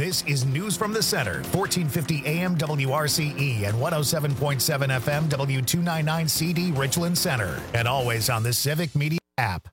This is News from the Center, 1450 AM WRCE and 107.7 FM W299CD Richland Center, and always on the Civic Media app.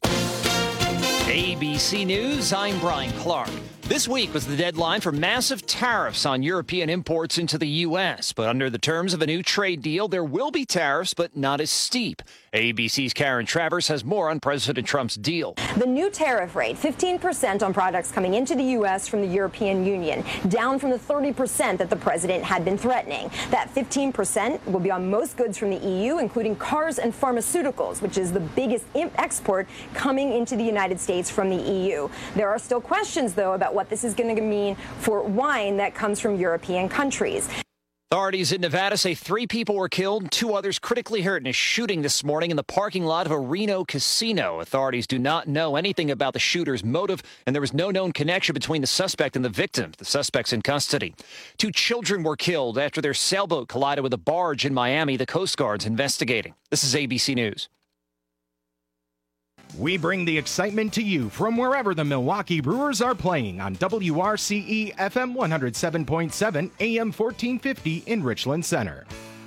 ABC News, I'm Brian Clark. This week was the deadline for massive tariffs on European imports into the U.S., but under the terms of a new trade deal, there will be tariffs, but not as steep. ABC's Karen Travers has more on President Trump's deal. The new tariff rate, 15% on products coming into the U.S. from the European Union, down from the 30% that the president had been threatening. That 15% will be on most goods from the EU, including cars and pharmaceuticals, which is the biggest export coming into the United States from the EU. There are still questions, though, about what this is going to mean for wine that comes from European countries. Authorities in Nevada say 3 people were killed and 2 others critically hurt in a shooting this morning in the parking lot of a Reno casino. Authorities do not know anything about the shooter's motive, and there was no known connection between the suspect and the victim. The suspect's in custody. 2 children were killed after their sailboat collided with a barge in Miami. The Coast Guard's investigating. This is ABC News. We bring the excitement to you from wherever the Milwaukee Brewers are playing on WRCE FM 107.7 AM 1450 in Richland Center.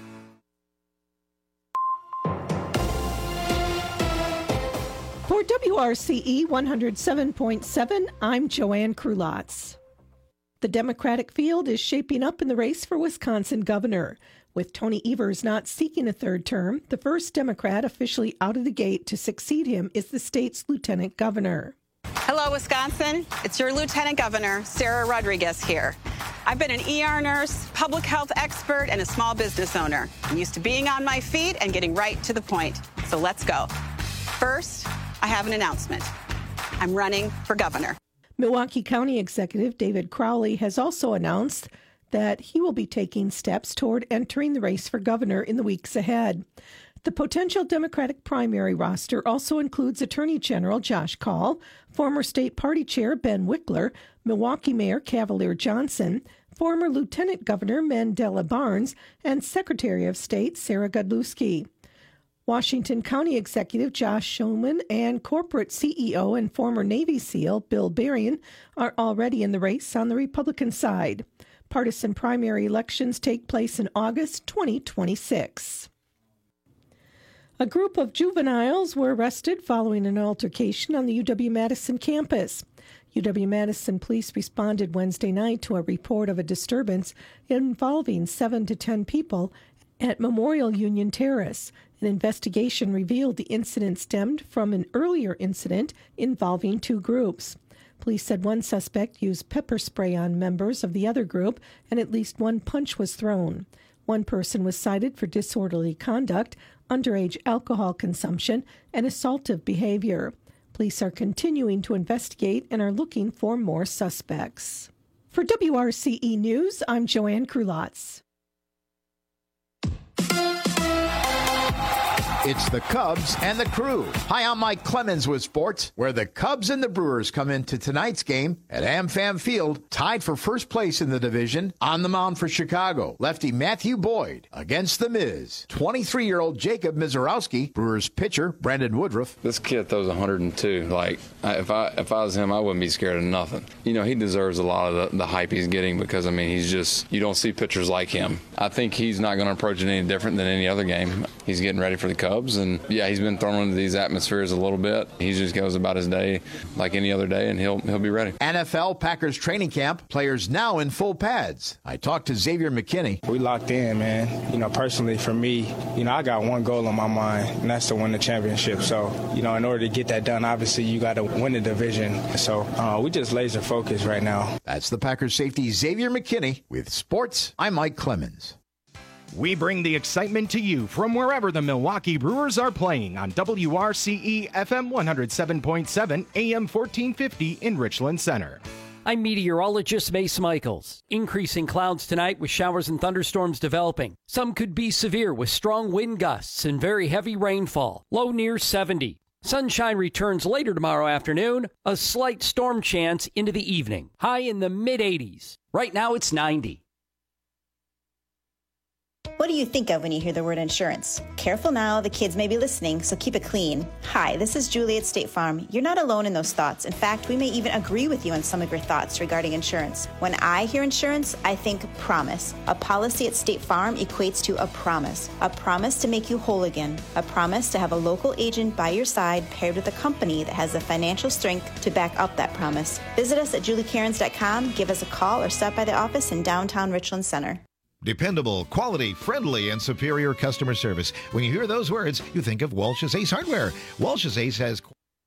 For WRCE 107.7, I'm Joanne Krulotz. The Democratic field is shaping up in the race for Wisconsin governor. With Tony Evers not seeking a third term, the first Democrat officially out of the gate to succeed him is the state's lieutenant governor. Hello, Wisconsin. It's your Lieutenant Governor, Sarah Rodriguez here. I've been an ER nurse, public health expert, and a small business owner. I'm used to being on my feet and getting right to the point. So let's go. First, I have an announcement. I'm running for governor. Milwaukee County Executive David Crowley has also announced that he will be taking steps toward entering the race for governor in the weeks ahead. The potential Democratic primary roster also includes Attorney General Josh Kaul, former state party chair Ben Wickler, Milwaukee Mayor Cavalier Johnson, former Lieutenant Governor Mandela Barnes, and Secretary of State Sarah Godlewski. Washington County Executive Josh Schoeman and corporate CEO and former Navy SEAL Bill Berrien are already in the race on the Republican side. Partisan primary elections take place in August 2026. A group of juveniles were arrested following an altercation on the UW-Madison campus. UW-Madison police responded Wednesday night to a report of a disturbance involving 7 to 10 people at Memorial Union Terrace. An investigation revealed the incident stemmed from an earlier incident involving 2 groups. Police said one suspect used pepper spray on members of the other group, and at least 1 punch was thrown. 1 person was cited for disorderly conduct, underage alcohol consumption, and assaultive behavior. Police are continuing to investigate and are looking for more suspects. For WRCE News, I'm Joanne Krulotz. It's the Cubs and the Crew. Hi, I'm Mike Clemens with sports, where the Cubs and the Brewers come into tonight's game at AmFam Field, tied for first place in the division. On the mound for Chicago, lefty Matthew Boyd against the Miz. 23-year-old Jacob Mizorowski, Brewers pitcher Brandon Woodruff. This kid throws 102. If I was him, I wouldn't be scared of nothing. You know, he deserves a lot of the hype he's getting because, I mean, you don't see pitchers like him. I think he's not going to approach it any different than any other game. He's getting ready for the Cubs. And yeah, he's been thrown into these atmospheres a little bit. He just goes about his day like any other day, and he'll be ready. NFL Packers training camp, players now in full pads. I talked to Xavier McKinney. We locked in, man. You know, personally for me, I got one goal on my mind, and that's to win the championship. So, in order to get that done, obviously you got to win the division. So we just laser focused right now. That's the Packers safety Xavier McKinney. With sports, I'm Mike Clemens. We bring the excitement to you from wherever the Milwaukee Brewers are playing on WRCE FM 107.7 AM 1450 in Richland Center. I'm meteorologist Mace Michaels. Increasing clouds tonight with showers and thunderstorms developing. Some could be severe with strong wind gusts and very heavy rainfall. Low near 70. Sunshine returns later tomorrow afternoon. A slight storm chance into the evening. High in the mid-80s. Right now it's 90. What do you think of when you hear the word insurance? Careful now, the kids may be listening, so keep it clean. Hi, this is Julie at State Farm. You're not alone in those thoughts. In fact, we may even agree with you on some of your thoughts regarding insurance. When I hear insurance, I think promise. A policy at State Farm equates to a promise to make you whole again, a promise to have a local agent by your side paired with a company that has the financial strength to back up that promise. Visit us at juliecairns.com, give us a call, or stop by the office in downtown Richland Center. Dependable, quality, friendly, and superior customer service. When you hear those words, you think of Walsh's Ace Hardware. Walsh's Ace has...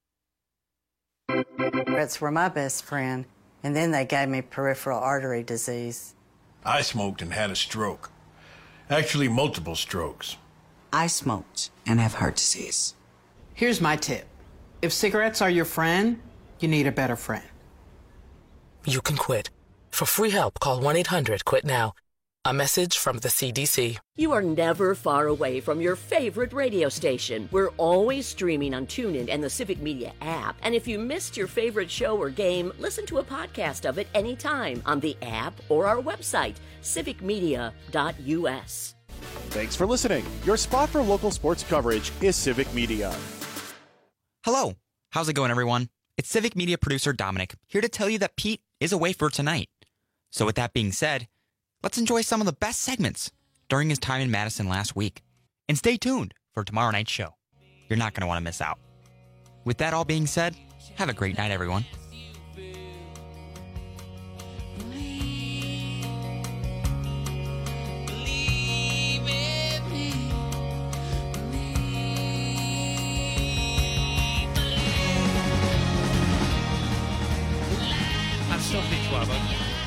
Cigarettes were my best friend, and then they gave me peripheral artery disease. I smoked and had a stroke. Actually, multiple strokes. I smoked and have heart disease. Here's my tip. If cigarettes are your friend, you need a better friend. You can quit. For free help, call 1-800-QUIT-NOW. A message from the CDC. You are never far away from your favorite radio station. We're always streaming on TuneIn and the Civic Media app. And if you missed your favorite show or game, listen to a podcast of it anytime on the app or our website, civicmedia.us. Thanks for listening. Your spot for local sports coverage is Civic Media. Hello. How's it going, everyone? It's Civic Media producer Dominic, here to tell you that Pete is away for tonight. So with that being said, let's enjoy some of the best segments during his time in Madison last week. And stay tuned for tomorrow night's show. You're not going to want to miss out. With that all being said, have a great night, everyone. I'm Sophie Schwaba.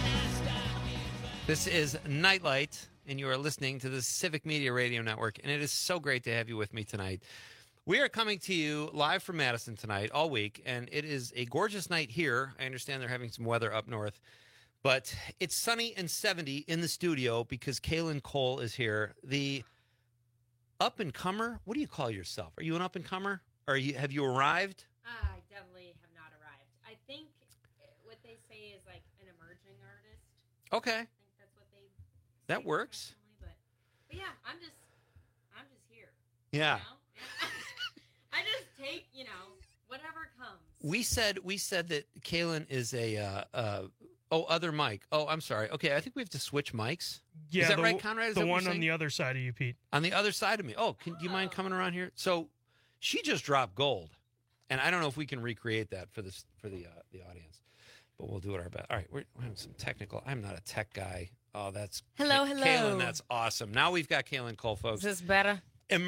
This is Nightlight, and you are listening to the Civic Media Radio Network, and it is so great to have you with me tonight. We are coming to you live from Madison tonight, all week, and it is a gorgeous night here. I understand they're having some weather up north, but it's sunny and 70 in the studio because Kaylin Cole is here. The up-and-comer, what do you call yourself? Are you an up-and-comer? Or have you arrived? I definitely have not arrived. I think what they say is like an emerging artist. Okay. That works. But yeah, I'm just here. Yeah. You know? I just take, whatever comes. We said that Kaylin is a other mic. Oh, I'm sorry. Okay, I think we have to switch mics. Yeah, is that right, Conrad? Is the that what one you're on saying? the other side of you, Pete. On the other side of me. Oh, do you mind coming around here? So she just dropped gold, and I don't know if we can recreate that for the audience, but we'll do it our best. All right, we're having some technical. I'm not a tech guy. Oh, that's hello. Kaylin, that's awesome. Now we've got Kaylin Cole, folks. Is this better?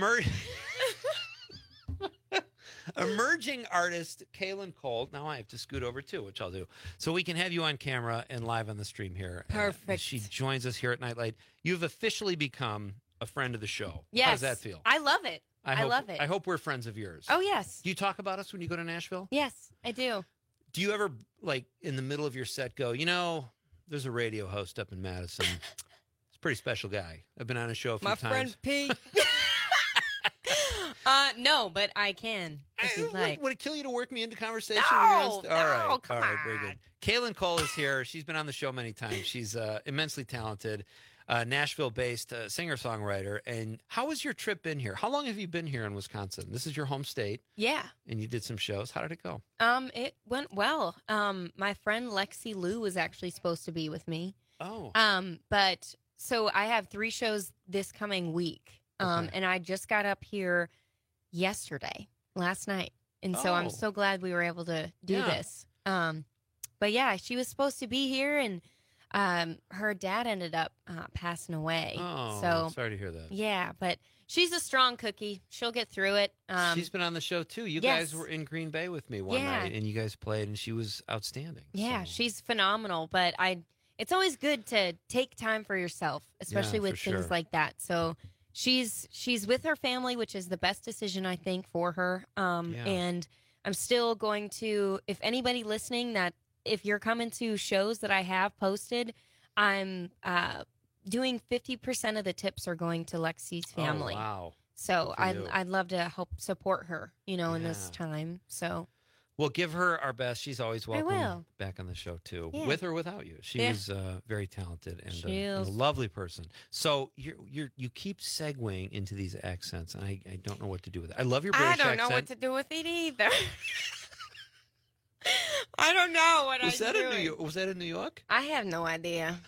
Emerging artist Kaylin Cole. Now I have to scoot over too, which I'll do, so we can have you on camera and live on the stream here. Perfect. She joins us here at Nightlight. You've officially become a friend of the show. Yes. How does that feel? I love it. I love it. I hope we're friends of yours. Oh, yes. Do you talk about us when you go to Nashville? Yes, I do. Do you ever, like, in the middle of your set go, there's a radio host up in Madison. He's a pretty special guy. I've been on a show a few times. My friend Pete. No, but I can, if you'd like. Would it kill you to work me into conversation? No, all right, come all right, very good. Kaylin Cole is here. She's been on the show many times. She's immensely talented, Nashville-based singer-songwriter. And how has your trip been here? How long have you been here in Wisconsin? This is your home state. Yeah. And you did some shows. How did it go? It went well. My friend Lexi Lou was actually supposed to be with me. Oh. But so I have 3 shows this coming week. And I just got up here last night. And so I'm so glad we were able to do this. But yeah, she was supposed to be here, and her dad ended up passing away. Oh, so sorry to hear that. Yeah, but she's a strong cookie. She'll get through it. She's been on the show too. You yes. guys were in Green Bay with me one night, and you guys played, and she was outstanding. Yeah, so. she's phenomenal. But it's always good to take time for yourself, especially with things like that. So she's with her family, which is the best decision, I think, for her. And I'm still going to, if anybody listening, that if you're coming to shows that I have posted, I'm doing 50% of the tips are going to Lexi's family. Oh, wow. So I'd love to help support her, in this time. So We'll give her our best. She's always welcome will. back on the show, too, Yeah. with or without you. She Yeah. is very talented and She a is. lovely person. So you keep segueing into these accents, and I don't know what to do with it. I love your British I don't accent. know what to do with it either. I don't know what Was that I'm in doing. New York? Was that in New York? I have no idea.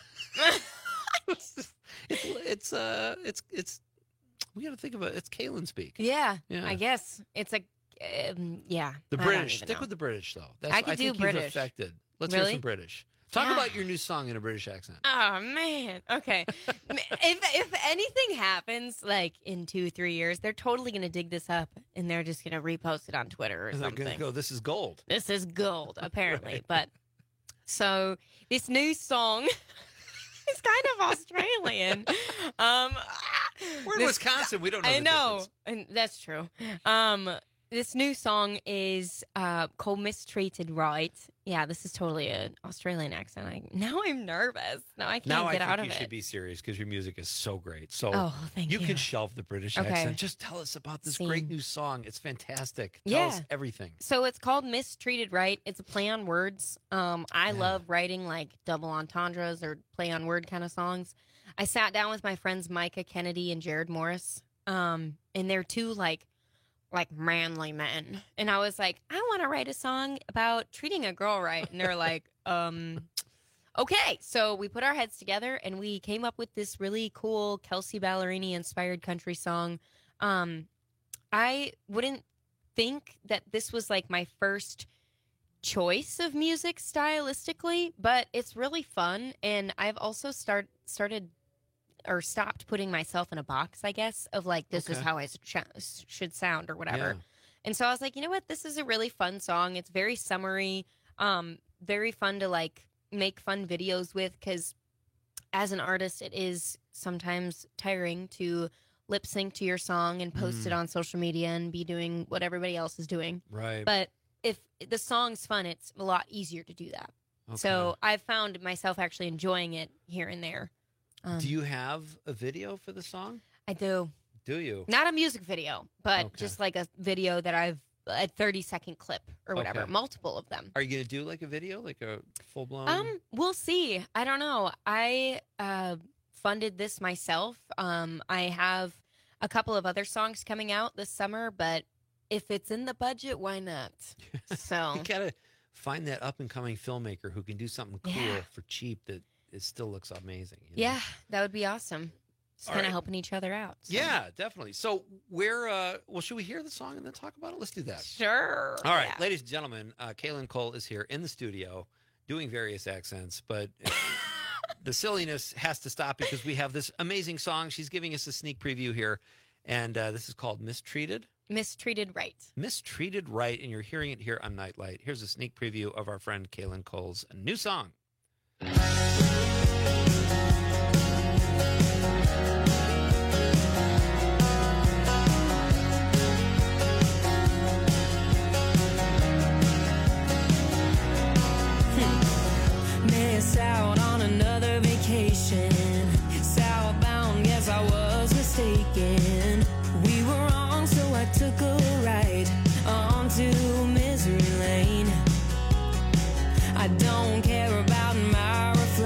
It's we got to think about it. It's Kaylin speak. Yeah, Yeah. I guess it's a yeah. The I don't British. even Stick know. with the British though. I could think do British. You've affected. Let's hear Really? some British. Talk Yeah. about your new song in a British accent. Oh man. Okay. if anything happens like in 2-3 years, they're totally gonna dig this up and they're just gonna repost it on Twitter or And they're something. gonna go, "This is gold." This is gold, apparently. Right. But so this new song is kind of Australian. We're in Wisconsin. We don't know. I the know, difference. and that's true. This new song is called "Mistreated Right." Yeah, this is totally an Australian accent. Now I'm nervous. Now I can't Now I get think out of you it. should be serious because your music is so great. So Oh, thank you. can shelve the British Okay. accent. Just tell us about this great new song. It's fantastic. Tell us everything. So it's called "Mistreated Right." It's a play on words. I love writing like double entendres or play on word kind of songs. I sat down with my friends Micah Kennedy and Jared Morris, and they're two like manly men. And I was like, I want to write a song about treating a girl right. And they're like, okay. So we put our heads together and we came up with this really cool Kelsey Ballerini inspired country song. I wouldn't think that this was like my first choice of music stylistically, but it's really fun. And I've also started or stopped putting myself in a box, I guess, of like, this is Okay. how I should sound or whatever. Yeah. And so I was like, you know what? This is a really fun song. It's very summery, very fun to like make fun videos with, because as an artist, it is sometimes tiring to lip sync to your song and post it on social media and be doing what everybody else is doing. Right. But if the song's fun, it's a lot easier to do that. So I've found myself actually enjoying it here and there. Do you have a video for the song? I do. Do you? Not a music video, but Okay. just like a video that a 30-second clip or whatever, Okay. multiple of them. Are you gonna do like a video, like a full blown? We'll see. I don't know. I funded this myself. I have a couple of other songs coming out this summer, but if it's in the budget, why not? So You gotta find that up and coming filmmaker who can do something cool Yeah. for cheap that it still looks amazing. you know? yeah, that would be awesome. Just All kind of right. helping each other out. So. Yeah, definitely. So where should we hear the song and then talk about it? Let's do that. Sure. All right, Yeah. ladies and gentlemen, Kaylin Cole is here in the studio doing various accents, but the silliness has to stop because we have this amazing song. She's giving us a sneak preview here, and this is called Mistreated. Mistreated Right. Mistreated Right, and you're hearing it here on Nightlight. Here's a sneak preview of our friend Kaylin Cole's new song. Miss out on another vacation. Southbound, yes, I was mistaken. We were wrong, so I took a ride onto misery lane. I don't care about my reflection.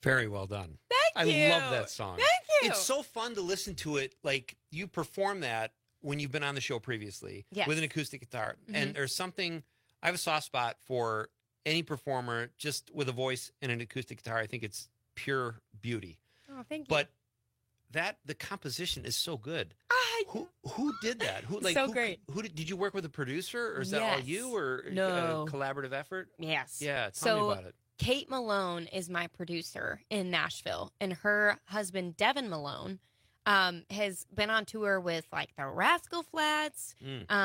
Very well done. Thank you. I love that song. Thank you. It's so fun to listen to it. Like, you perform that when you've been on the show previously with an acoustic guitar. And there's something, I have a soft spot for any performer just with a voice and an acoustic guitar. I think it's pure beauty. Oh, thank you. But the composition is so good. Who did that? Great. Who did you work with a producer, or is that all you, or No. a collaborative effort? Yes. Yeah, tell me about it. Kate Malone is my producer in Nashville, and her husband Devin Malone has been on tour with like the Rascal Flatts.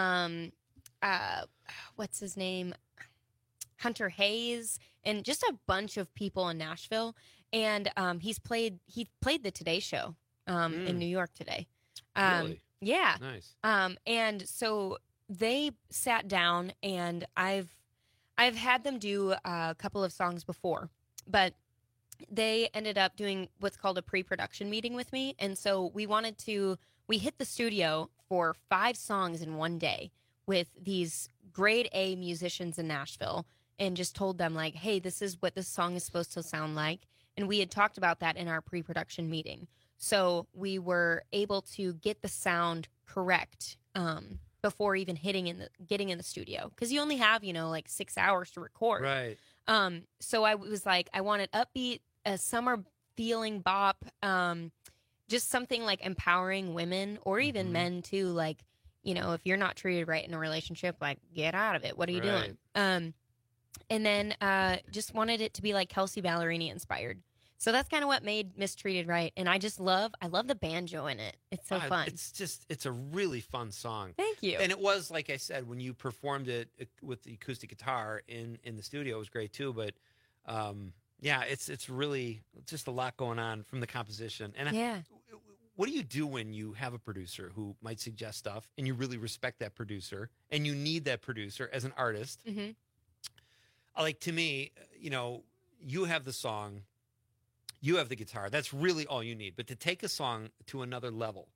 What's his name? Hunter Hayes, and just a bunch of people in Nashville. And he played the Today Show in New York today. Really? Yeah. Nice. And so they sat down, and I've had them do a couple of songs before, but they ended up doing what's called a pre-production meeting with me. And so we hit the studio for 5 songs in one day with these grade A musicians in Nashville, and just told them like, hey, this is what this song is supposed to sound like. And we had talked about that in our pre-production meeting. So we were able to get the sound correct before even getting in the studio, because you only have, like 6 hours to record. Right. So I was like, I wanted upbeat, a summer feeling bop, just something like empowering women or even men too. Like, if you're not treated right in a relationship, like, get out of it. What are you doing? And then just wanted it to be like Kelsey Ballerini inspired. So that's kind of what made Mistreated Right. And I love the banjo in it. It's so fun. It's a really fun song. Thank you. And it was, like I said, when you performed it with the acoustic guitar in the studio, it was great too. But it's really just a lot going on from the composition. And what do you do when you have a producer who might suggest stuff and you really respect that producer and you need that producer as an artist? Mm-hmm. Like, to me, you have the song, you have the guitar. That's really all you need. But to take a song to another level,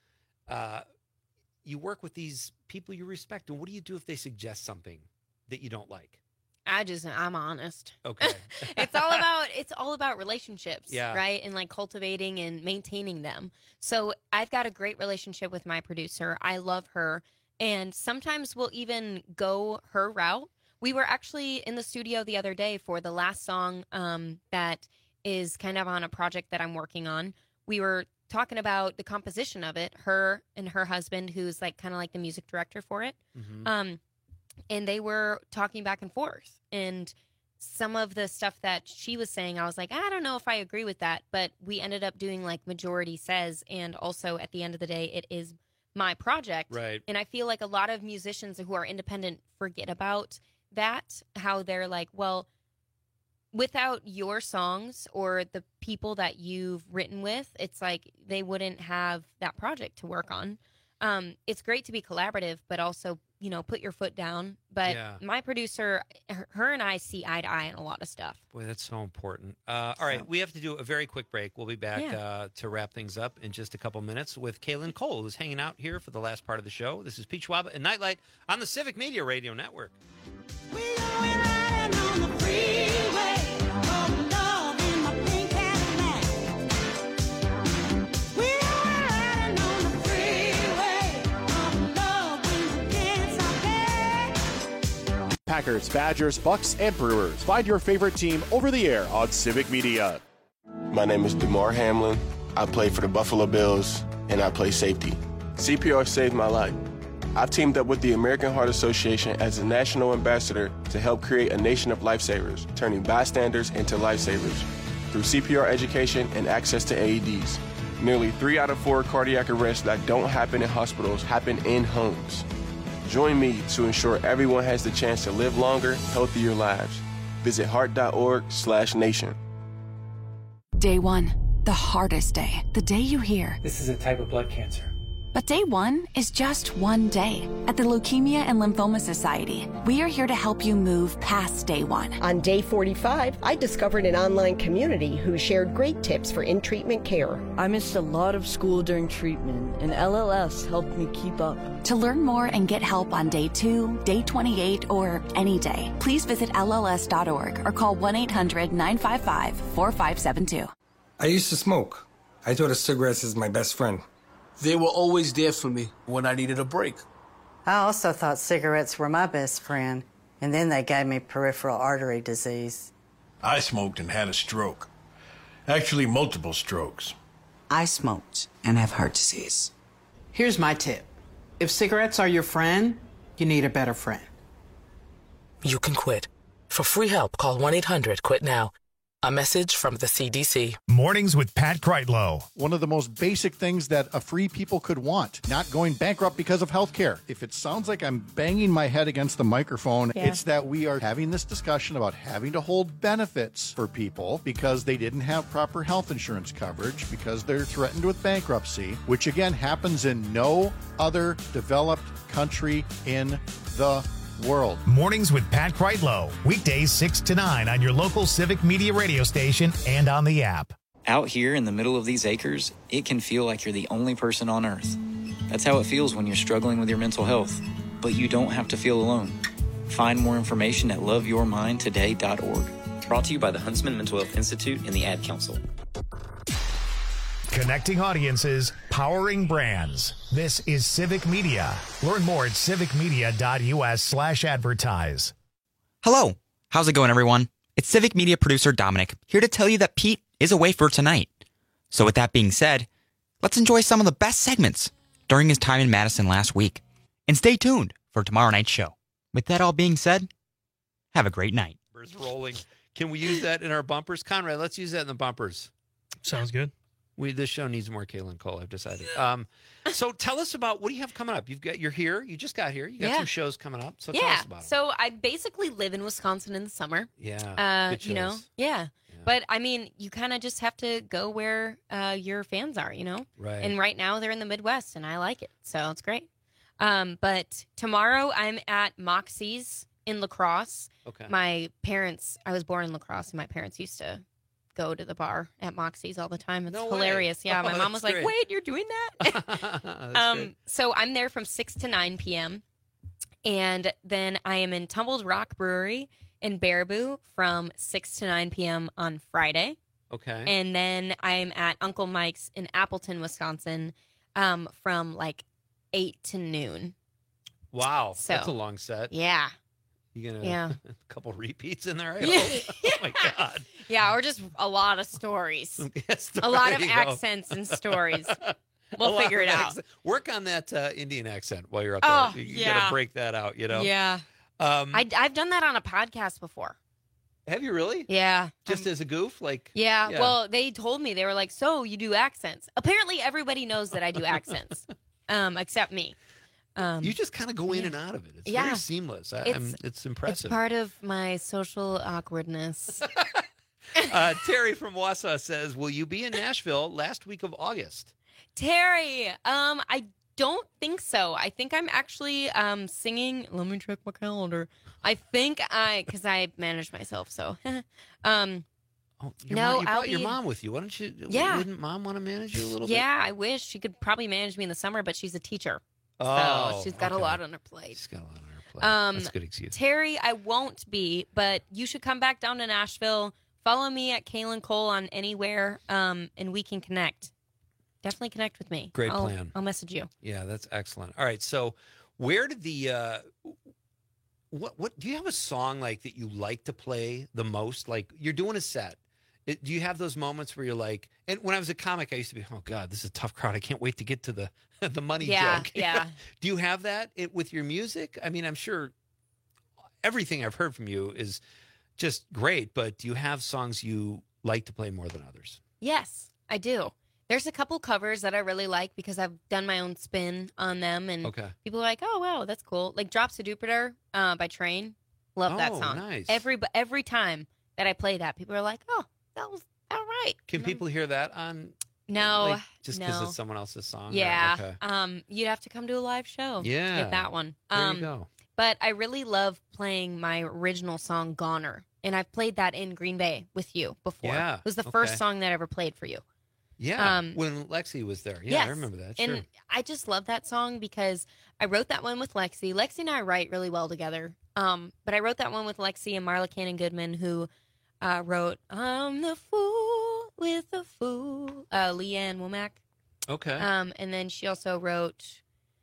you work with these people you respect. And what do you do if they suggest something that you don't like? I'm honest. Okay. It's all about relationships, right? And like cultivating and maintaining them. So I've got a great relationship with my producer. I love her. And sometimes we'll even go her route. We were actually in the studio the other day for the last song that is kind of on a project that I'm working on. We were talking about the composition of it, her and her husband, who's like kind of like the music director for it. Mm-hmm. And they were talking back and forth. And some of the stuff that she was saying, I was like, I don't know if I agree with that. But we ended up doing like majority says. And also at the end of the day, it is my project. Right. And I feel like a lot of musicians who are independent forget about that, how they're like, well, without your songs or the people that you've written with, it's like they wouldn't have that project to work on. It's great to be collaborative, but also, put your foot down. But my producer, her and I see eye to eye on a lot of stuff. Boy, that's so important. All right, we have to do a very quick break. We'll be back to wrap things up in just a couple minutes with Kaylin Cole, who's hanging out here for the last part of the show. This is Pete Schwab and Nightlight on the Civic Media Radio Network. We going riding on the freeway. Oh, love in my pink Cadillac. We going riding on the freeway. Oh, love when we dance out there. Packers, Badgers, Bucks, and Brewers. Find your favorite team over the air on Civic Media. My name is DeMar Hamlin. I play for the Buffalo Bills, and I play safety. CPR saved my life. I've teamed up with the American Heart Association as a national ambassador to help create a nation of lifesavers, turning bystanders into lifesavers through CPR education and access to AEDs. Nearly 3 out of 4 cardiac arrests that don't happen in hospitals happen in homes. Join me to ensure everyone has the chance to live longer, healthier lives. Visit heart.org/nation. Day 1, the hardest day. The day you hear, this is a type of blood cancer. But day one is just one day. At the Leukemia and Lymphoma Society, we are here to help you move past day one. On day 45, I discovered an online community who shared great tips for in-treatment care. I missed a lot of school during treatment, and LLS helped me keep up. To learn more and get help on day 2, day 28, or any day, please visit LLS.org or call 1-800-955-4572. I used to smoke. I thought of cigarettes as my best friend. They were always there for me when I needed a break. I also thought cigarettes were my best friend, and then they gave me peripheral artery disease. I smoked and had a stroke. Actually, multiple strokes. I smoked and have heart disease. Here's my tip. If cigarettes are your friend, you need a better friend. You can quit. For free help, call 1-800-QUIT-NOW. A message from the CDC. Mornings with Pat Kreitlow. One of the most basic things that a free people could want, not going bankrupt because of health care. If it sounds like I'm banging my head against the microphone, it's that we are having this discussion about having to hold benefits for people because they didn't have proper health insurance coverage, because they're threatened with bankruptcy, which again happens in no other developed country in the world. Mornings with Pat Kreitlow. Weekdays 6 to 9 on your local Civic Media radio station and on the app. Out here in the middle of these acres, it can feel like you're the only person on Earth. That's how it feels when you're struggling with your mental health. But you don't have to feel alone. Find more information at loveyourmindtoday.org. Brought to you by the Huntsman Mental Health Institute and the Ad Council. Connecting audiences, powering brands. This is Civic Media. Learn more at civicmedia.us/advertise. Hello. How's it going, everyone? It's Civic Media producer Dominic, here to tell you that Pete is away for tonight. So with that being said, let's enjoy some of the best segments during his time in Madison last week. And stay tuned for tomorrow night's show. With that all being said, have a great night. Bumpers rolling. Can we use that in our bumpers? Conrad, let's use that in the bumpers. Sounds good. This show needs more Kaylin Cole, I've decided. So tell us about, what do you have coming up? You're here. You just got here. You got some shows coming up. So tell us about it. So I basically live in Wisconsin in the summer. Yeah. Good shows. You know, yeah. But I mean, you kind of just have to go where your fans are, you know? Right. And right now they're in the Midwest and I like it. So it's great. But tomorrow I'm at Moxie's in La Crosse. Okay. I was born in La Crosse and my parents used to go to the bar at Moxie's all the time. It's hilarious. Yeah, my mom was like, wait, you're doing that? So I'm there from 6 to 9 p.m. And then I am in Tumbled Rock Brewery in Baraboo from 6 to 9 p.m. on Friday. Okay. And then I'm at Uncle Mike's in Appleton, Wisconsin from like 8 to noon. Wow. So, that's a long set. Yeah. You gonna a couple repeats in there? I Yeah. hope. Oh my God. Yeah, or just a lot of stories. Yes, a lot of there you go. accents and stories. We'll figure it out. Work on that Indian accent while you're up there. You yeah. gotta break that out, you know? Yeah. I've done that on a podcast before. Have you really? Yeah. Just as a goof? Yeah. Well, they told me, they were like, so you do accents. Apparently everybody knows that I do accents. Except me. You just kind of go in and out of it. It's very seamless. It's impressive. It's part of my social awkwardness. Terry from Wausau says, will you be in Nashville last week of August? Terry, I don't think so. I think I'm actually singing. Let me check my calendar. I think because I manage myself, so. You brought your mom with you. Why don't you? Yeah. Wouldn't mom want to manage you a little bit? Yeah, I wish. She could probably manage me in the summer, but she's a teacher. Oh, so she's got a lot on her plate. She's got a lot on her plate. That's a good excuse. Terry, I won't be, but you should come back down to Nashville. Follow me at Kaylin Cole on anywhere, and we can connect. Definitely connect with me. Great plan. I'll message you. Yeah, that's excellent. All right, so where did the what do you have a song like that you like to play the most? Like you're doing a set. Do you have those moments where you're like, and when I was a comic, I used to be, oh God, this is a tough crowd. I can't wait to get to the money joke. Yeah. Do you have that with your music? I mean, I'm sure everything I've heard from you is just great, but do you have songs you like to play more than others? Yes, I do. There's a couple covers that I really like because I've done my own spin on them, and people are like, oh, wow, that's cool. Like Drops to Jupiter by Train. Love that song. Nice. Every time that I play that, people are like, oh, that was all right. Can people hear that on No, Like, just because no. it's someone else's song? Yeah. Okay. You'd have to come to a live show to Yeah. get that one. There you go. But I really love playing my original song, Goner. And I've played that in Green Bay with you before. Yeah, It was the first okay. song that I ever played for you. Yeah, when Lexi was there. Yeah, Yes. I remember that. Sure. And I just love that song because I wrote that one with Lexi. Lexi and I write really well together. But I wrote that one with Lexi and Marla Cannon-Goodman, who wrote I'm the Fool with the Fool, Leanne Womack. Okay. And then she also wrote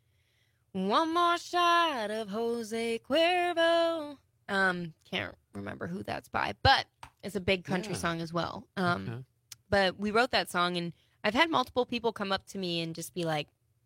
One More Shot of Jose Cuervo. Can't remember who that's by, but it's a big country song as well. But we wrote that song, and I've had multiple people come up to me and just be like,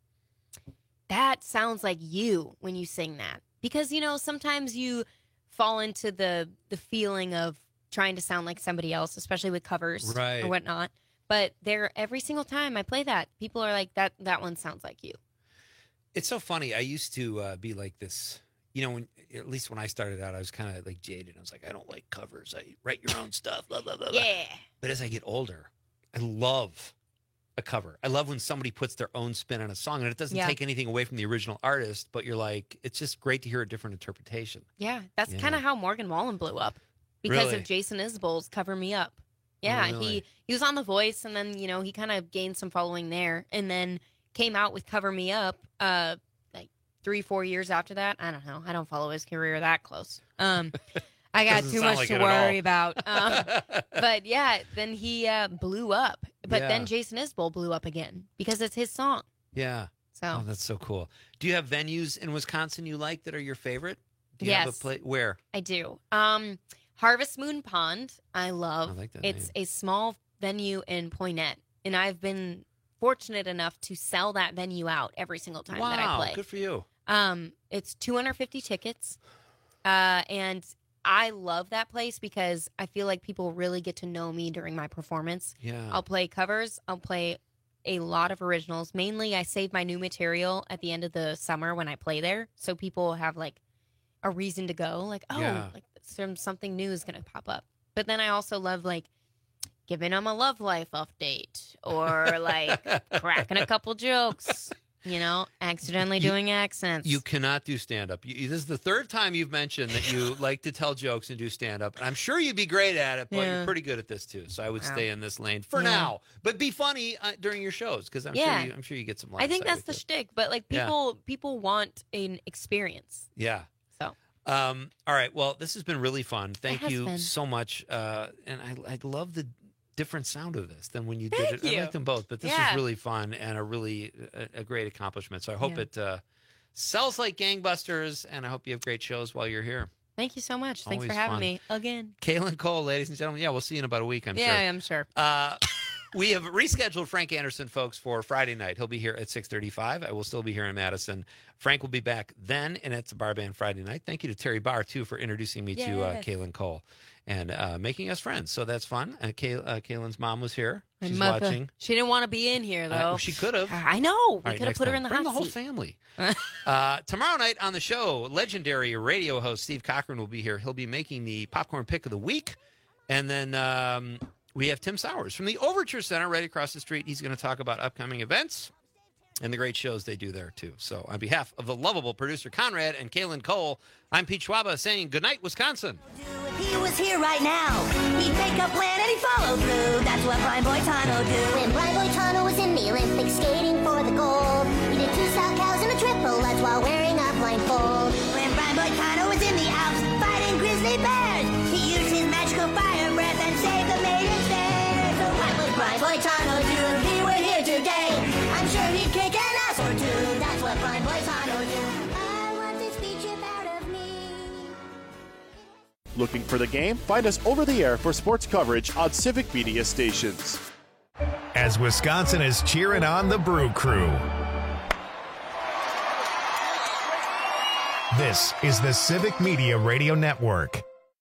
that sounds like you when you sing that. Because, you know, sometimes you fall into the feeling of trying to sound like somebody else, especially with covers or whatnot. But every single time I play that, people are like, that one sounds like you. It's so funny. I used to be like this. You know, at least when I started out, I was kind of like jaded. I was like, I don't like covers. I write your own stuff, blah, blah, blah, blah. Yeah. But as I get older, I love a cover. I love when somebody puts their own spin on a song, and it doesn't take anything away from the original artist, but you're like, it's just great to hear a different interpretation. Yeah, that's kind of how Morgan Wallen blew up because of Jason Isbell's Cover Me Up. Yeah, really? he was on The Voice, and then, you know, he kind of gained some following there, and then came out with Cover Me Up like 3-4 years after that. I don't know. I don't follow his career that close. I got too much to worry about. But yeah, then he blew up. But then Jason Isbell blew up again because it's his song. Yeah. So that's so cool. Do you have venues in Wisconsin you like that are your favorite? Do you yes, have a place? Where? I do. Harvest Moon Pond, I love. I like that It's name. a small venue in Poynette, and I've been fortunate enough to sell that venue out every single time that I play. Good for you. It's 250 tickets, and I love that place because I feel like people really get to know me during my performance. Yeah. I'll play covers. I'll play a lot of originals. Mainly, I save my new material at the end of the summer when I play there, so people have like a reason to go. Like, oh, like something new is going to pop up. But then I also love like giving them a love life update or like cracking a couple jokes. You know, accidentally doing accents. You cannot do stand-up. This is the third time you've mentioned that you like to tell jokes and do stand-up. I'm sure you'd be great at it, but you're pretty good at this too. So I would stay in this lane for now. But be funny during your shows because I'm sure you get some laughs. I think that's the shtick. But like people want an experience. Yeah. So. All right. Well, this has been really fun. Thank you been. so much. And I love the different sound of this than when you did it. I like them both, but this is really fun and a great accomplishment. So I hope it sells like gangbusters, and I hope you have great shows while you're here. Thank you so much. Thanks Always for having fun. me again. Kaylin Cole, ladies and gentlemen. Yeah, we'll see you in about a week, I'm sure. Yeah, I'm sure. We have rescheduled Frank Anderson, folks, for Friday night. He'll be here at 6:35. I will still be here in Madison. Frank will be back then, and it's a Bar Band Friday night. Thank you to Terry Barr, too, for introducing me to Kaylin Cole and making us friends. So that's fun. Kaylin's mom was here. My She's mother, watching. she didn't want to be in here, though. She could have. I know. All We right, could have next put her time. in the Bring hot the whole seat. family. Tomorrow night on the show, legendary radio host Steve Cochran will be here. He'll be making the popcorn pick of the week. And then we have Tim Sowers from the Overture Center right across the street. He's going to talk about upcoming events and the great shows they do there, too. So on behalf of the lovable producer Conrad and Kaylin Cole, I'm Pete Schwaba saying good night, Wisconsin. If he was here right now, he'd make a plan and he'd follow through. That's what Brian Boitano do. When Brian Boitano was in the Olympics skating for the gold, he did 2 style cows and a triple lutz while wearing a blindfold. When Brian Boitano was in the Alps fighting grizzly bears, he used his magical fire breath and saved the maidens there. So what would Brian Boitano do if he were here today? I'm sure he'd kick an ass or two. That's what Brian Boitano do. I want this feature out of me. Looking for the game? Find us over the air for sports coverage on Civic Media stations. As Wisconsin is cheering on the Brew Crew. This is the Civic Media Radio Network.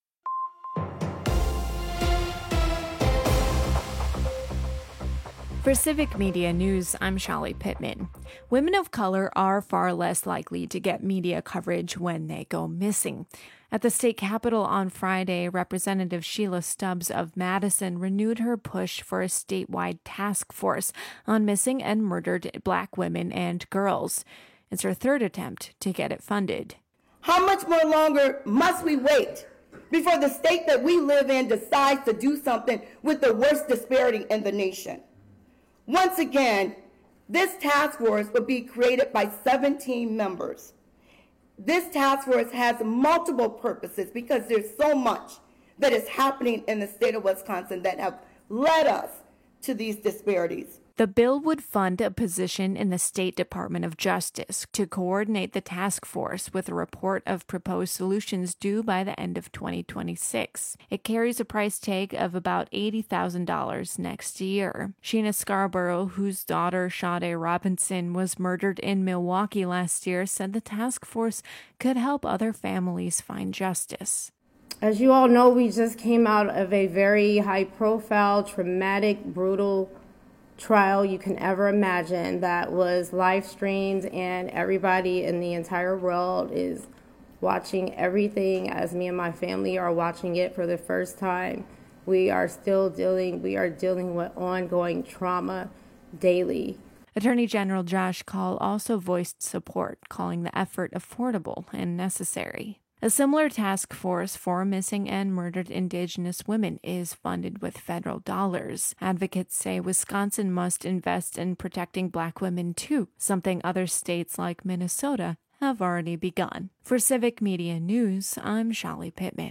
For Civic Media News, I'm Shelly Pittman. Women of color are far less likely to get media coverage when they go missing. At the state capitol on Friday, Representative Sheila Stubbs of Madison renewed her push for a statewide task force on missing and murdered Black women and girls. It's her third attempt to get it funded. How much more longer must we wait before the state that we live in decides to do something with the worst disparity in the nation? Once again, this task force will be created by 17 members. This task force has multiple purposes because there's so much that is happening in the state of Wisconsin that have led us to these disparities. The bill would fund a position in the State Department of Justice to coordinate the task force with a report of proposed solutions due by the end of 2026. It carries a price tag of about $80,000 next year. Sheena Scarborough, whose daughter Sade Robinson was murdered in Milwaukee last year, said the task force could help other families find justice. As you all know, we just came out of a very high-profile, traumatic, brutal trial you can ever imagine that was live streamed, and everybody in the entire world is watching everything as me and my family are watching it for the first time. We are dealing with ongoing trauma daily. Attorney General Josh Kaul also voiced support, calling the effort affordable and necessary. A similar task force for missing and murdered Indigenous women is funded with federal dollars. Advocates say Wisconsin must invest in protecting Black women too, something other states like Minnesota have already begun. For Civic Media News, I'm Shali Pittman.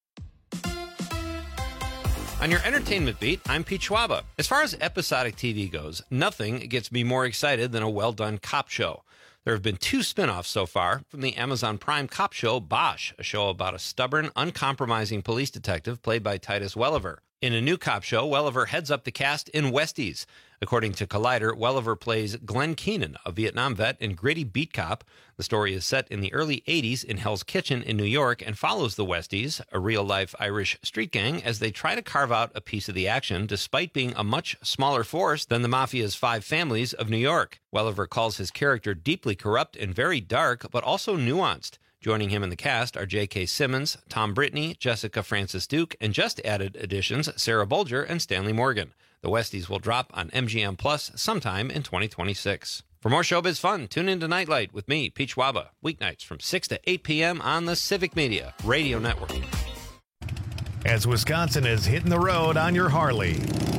On your entertainment beat, I'm Pete Schwaba. As far as episodic TV goes, nothing gets me more excited than a well-done cop show. There have been 2 spin-offs so far from the Amazon Prime cop show Bosch, a show about a stubborn, uncompromising police detective played by Titus Welliver. In a new cop show, Welliver heads up the cast in Westies. According to Collider, Welliver plays Glenn Keenan, a Vietnam vet and gritty beat cop. The story is set in the early 80s in Hell's Kitchen in New York and follows the Westies, a real-life Irish street gang, as they try to carve out a piece of the action despite being a much smaller force than the Mafia's 5 families of New York. Welliver calls his character deeply corrupt and very dark, but also nuanced. Joining him in the cast are J.K. Simmons, Tom Brittney, Jessica Francis Duke, and just added additions Sarah Bolger and Stanley Morgan. The Westies will drop on MGM Plus sometime in 2026. For more showbiz fun, tune into Nightlight with me, Pete Schwaba, weeknights from 6 to 8 p.m. on the Civic Media Radio Network. As Wisconsin is hitting the road on your Harley,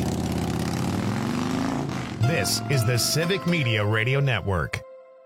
this is the Civic Media Radio Network.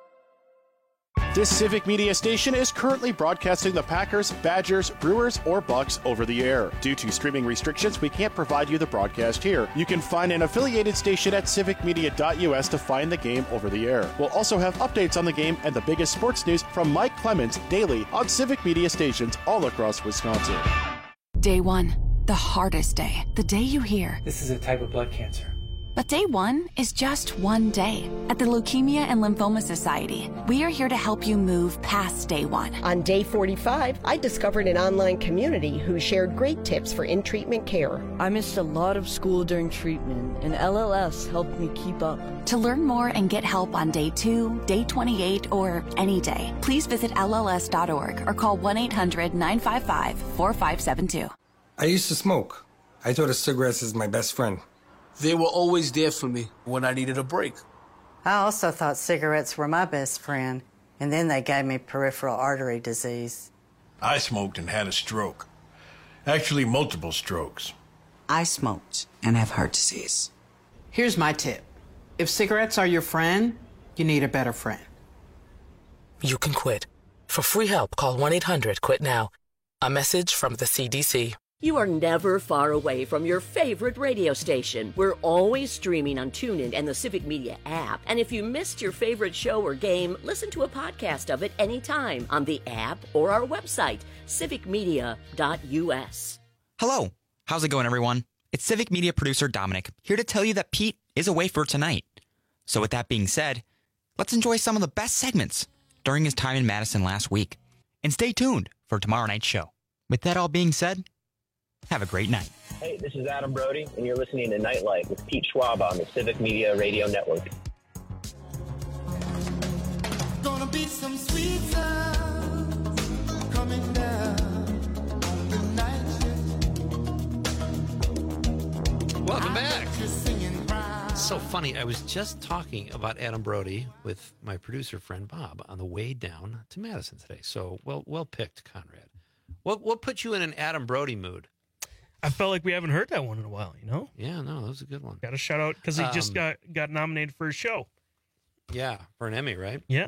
This Civic Media station is currently broadcasting the Packers, Badgers, Brewers, or Bucks over the air. Due to streaming restrictions, we can't provide you the broadcast here. You can find an affiliated station at civicmedia.us to find the game over the air. We'll also have updates on the game and the biggest sports news from Mike Clemens daily on Civic Media stations all across Wisconsin. Day 1, the hardest day. The day you hear, "This is a type of blood cancer." But day 1 is just one day. At the Leukemia and Lymphoma Society, we are here to help you move past day 1. On day 45, I discovered an online community who shared great tips for in-treatment care. I missed a lot of school during treatment, and LLS helped me keep up. To learn more and get help on day 2, day 28, or any day, please visit LLS.org or call 1-800-955-4572. I used to smoke. I thought of cigarettes as my best friend. They were always there for me when I needed a break. I also thought cigarettes were my best friend, and then they gave me peripheral artery disease. I smoked and had a stroke. Actually, multiple strokes. I smoked and have heart disease. Here's my tip. If cigarettes are your friend, you need a better friend. You can quit. For free help, call 1-800-QUIT-NOW. A message from the CDC. You are never far away from your favorite radio station. We're always streaming on TuneIn and the Civic Media app. And if you missed your favorite show or game, listen to a podcast of it anytime on the app or our website, civicmedia.us. Hello. How's it going, everyone? It's Civic Media producer Dominic, here to tell you that Pete is away for tonight. So with that being said, let's enjoy some of the best segments during his time in Madison last week. And stay tuned for tomorrow night's show. With that all being said, have a great night. Hey, this is Adam Brody, and you're listening to Nightlight with Pete Schwab on the Civic Media Radio Network. Gonna be some sweet sounds coming down. Welcome back. So funny. I was just talking about Adam Brody with my producer friend Bob on the way down to Madison today. So well picked, Conrad. What put you in an Adam Brody mood? I felt like we haven't heard that one in a while, you know? Yeah, no, that was a good one. Got a shout out because he just got nominated for a show. Yeah, for an Emmy, right? Yeah.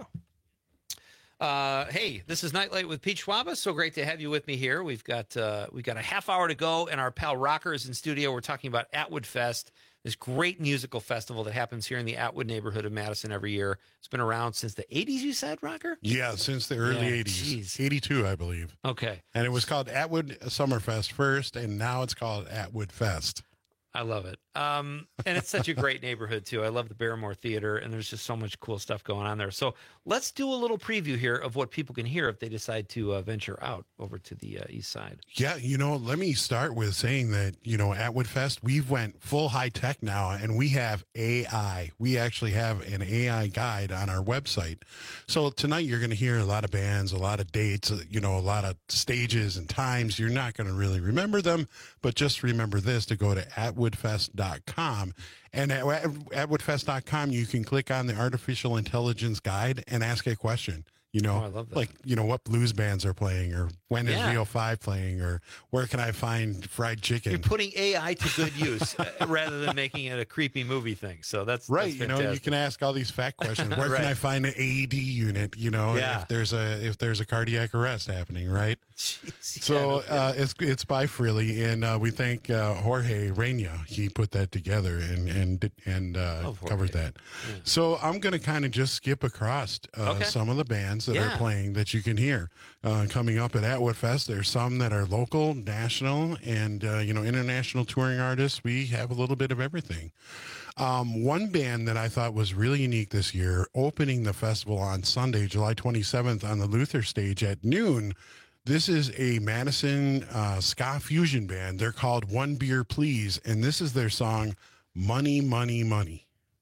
Hey, this is Nightlight with Pete Schwaba. So great to have you with me here. We've got a half hour to go, and our pal Rocker is in studio. We're talking about Atwood Fest, this great musical festival that happens here in the Atwood neighborhood of Madison every year. It's been around since the 80s, you said, Rocker? Yeah, since the early 80s. Geez. 82, I believe. Okay. And it was called Atwood Summerfest first, and now it's called Atwood Fest. I love it. And it's such a great neighborhood, too. I love the Barrymore Theater, and there's just so much cool stuff going on there. So let's do a little preview here of what people can hear if they decide to venture out over to the east side. Yeah, let me start with saying that, Atwood Fest, we've went full high tech now, and we have AI. We actually have an AI guide on our website. So tonight you're going to hear a lot of bands, a lot of dates, a lot of stages and times. You're not going to really remember them, but just remember this, to go to atwoodfest.com. And at atwoodfest.com, you can click on the artificial intelligence guide and ask a question. I love that. Like, what blues bands are playing, or when is Rio 5 playing, or where can I find fried chicken? You're putting AI to good use rather than making it a creepy movie thing. So that's right. That's you can ask all these fact questions. Where can I find an AED unit? If there's a cardiac arrest happening, right? Jeez, so it's by Freely, and we thank Jorge Reina. He put that together and covered that. Yeah. So I'm going to kind of just skip across some of the bands that are playing that you can hear coming up at Atwood Fest. There's some that are local, national, and international touring artists. We have a little bit of everything. One band that I thought was really unique this year, opening the festival on Sunday, July 27th on the Luther stage at noon. This is a Madison ska fusion band. They're called One Beer Please, and this is their song, Money, Money, Money.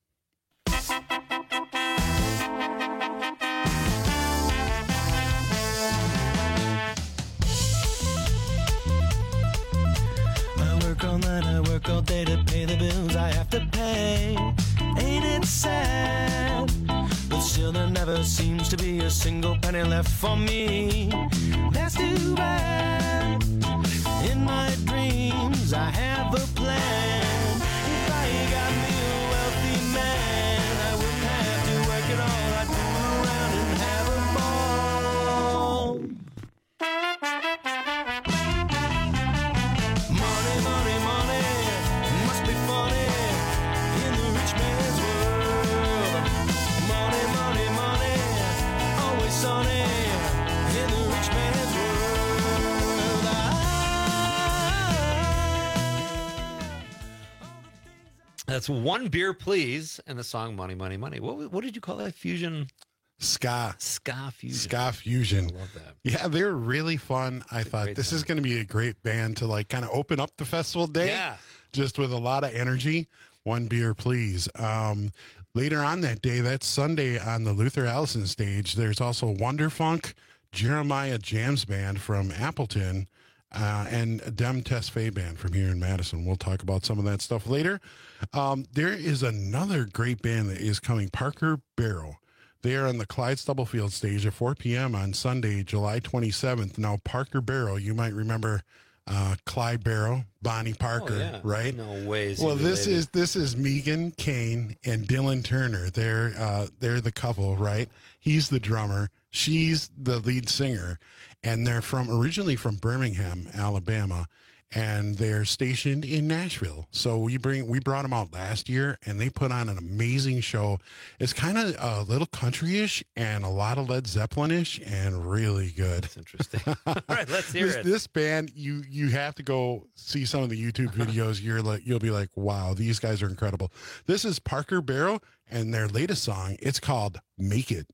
All night, I work all day to pay the bills I have to pay. Ain't it sad? But still there never seems to be a single penny left for me. That's too bad. In my dreams I have a plan. If I got me a wealthy man, I wouldn't have to work at all. I'd fool around and have a ball. Money, money, money, must be funny in the rich man's world. Money, money, money, always sunny in the rich man's world. That's One Beer Please, and the song Money, Money, Money. What did you call that? Fusion? Ska fusion. Ska fusion. I love that. Yeah, they're really fun. I thought this is going to be a great band to kind of open up the festival day. Yeah. Just with a lot of energy. One Beer Please. Later on that day, that's Sunday on the Luther Allison stage, there's also Wonderfunk, Jeremiah Jams Band from Appleton, and Dem Tesfaye Band from here in Madison. We'll talk about some of that stuff later. There is another great band that is coming, Parker Barrow. They are on the Clyde Stubblefield stage at 4 p.m. on Sunday, July 27th. Now, Parker Barrow, you might remember Clyde Barrow, Bonnie Parker, right? No ways. Well, this is Megan Kane and Dylan Turner. They're the couple, right? He's the drummer. She's the lead singer, and they're originally from Birmingham, Alabama. And they're stationed in Nashville. So we brought them out last year, and they put on an amazing show. It's kind of a little country-ish and a lot of Led Zeppelin-ish and really good. That's interesting. All right, let's hear it. This band, you have to go see some of the YouTube videos. You'll be like, wow, these guys are incredible. This is Parker Barrow and their latest song. It's called Make It.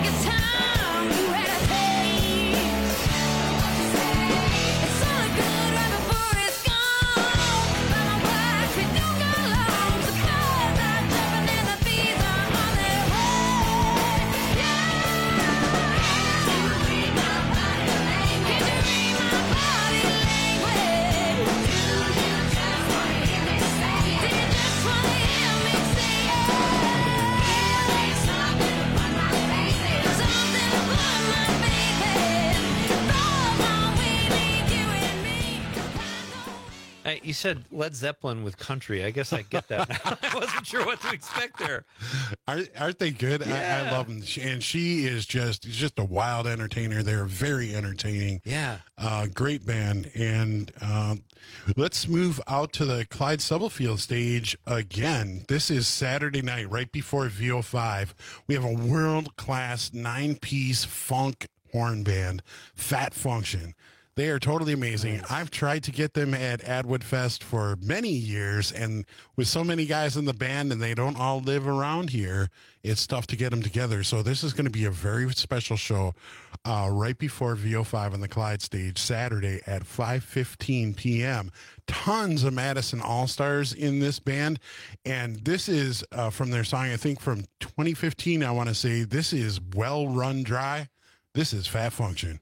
It's all good. You said Led Zeppelin with country. I guess I get that now. I wasn't sure what to expect there. Aren't they good? Yeah. I love them. And she is just a wild entertainer. They're very entertaining. Yeah. Great band. And let's move out to the Clyde Stubblefield stage again. This is Saturday night, right before VO5. We have a world-class 9-piece funk horn band, Fat Function. They are totally amazing. Nice. I've tried to get them at Atwood Fest for many years, and with so many guys in the band and they don't all live around here, it's tough to get them together. So this is going to be a very special show right before VO5 on the Clyde stage, Saturday at 5:15 p.m. Tons of Madison All-Stars in this band, and this is from their song, I think from 2015, I want to say. This is Well Run Dry. This is Fat Function.